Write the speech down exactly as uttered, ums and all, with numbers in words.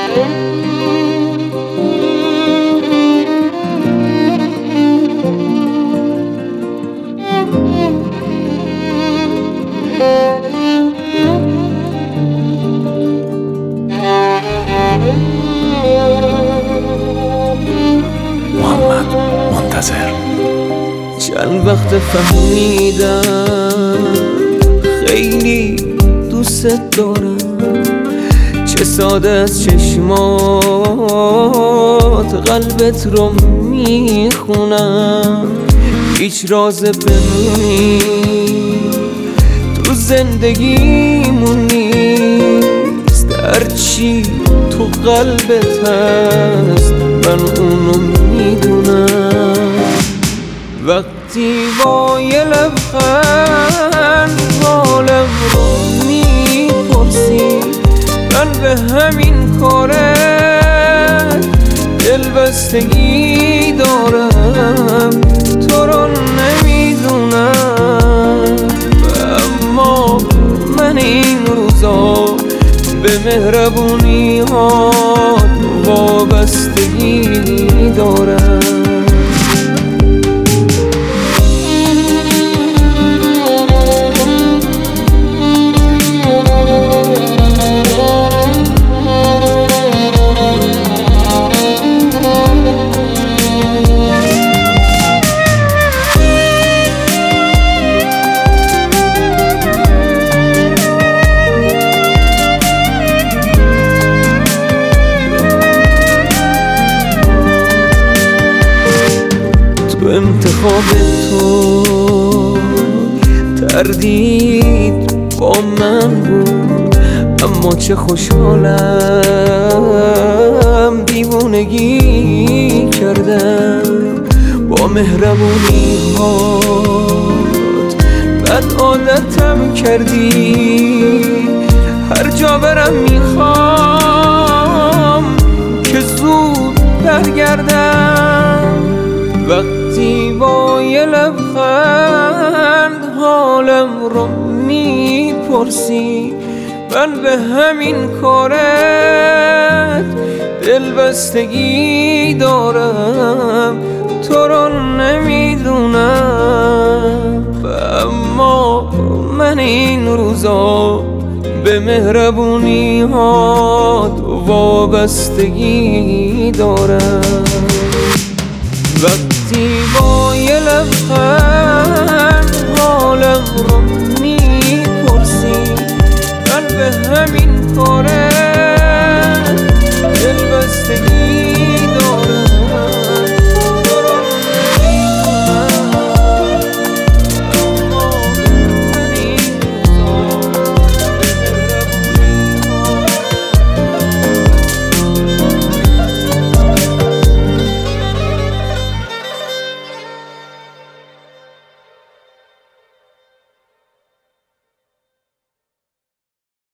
محمد منتظر. چند وقت فهمیدم خیلی دوست دارم، چه ساده از چشمات قلبت رو میخونم. هیچ راز بمونی تو زندگیمون نیست، هرچی تو قلبت هست من اونو میدونم. وقتی با یه لبخند حالم رو میپرسی، من به همین کارت دلبستگی دارم، تو رو نمیدونم. اما من این روزا به مهربونی ها وابستگی دارم. انتخاب تو تردید با من بود، اما چه خوشحالم دیوونگی کردم با مهربونی هات. بد عادتم کردی، هر جا برم میخوام که زود برگردم. وقتی با یه لبخند حالم رو میپرسی، من به همین کارت دلبستگی دارم، تو رو نمیدونم. اما من این روزا به مهربونی هات وابستگی دارم. وقتی با یه لبخند حالم رو میپرسی، من به همین کاره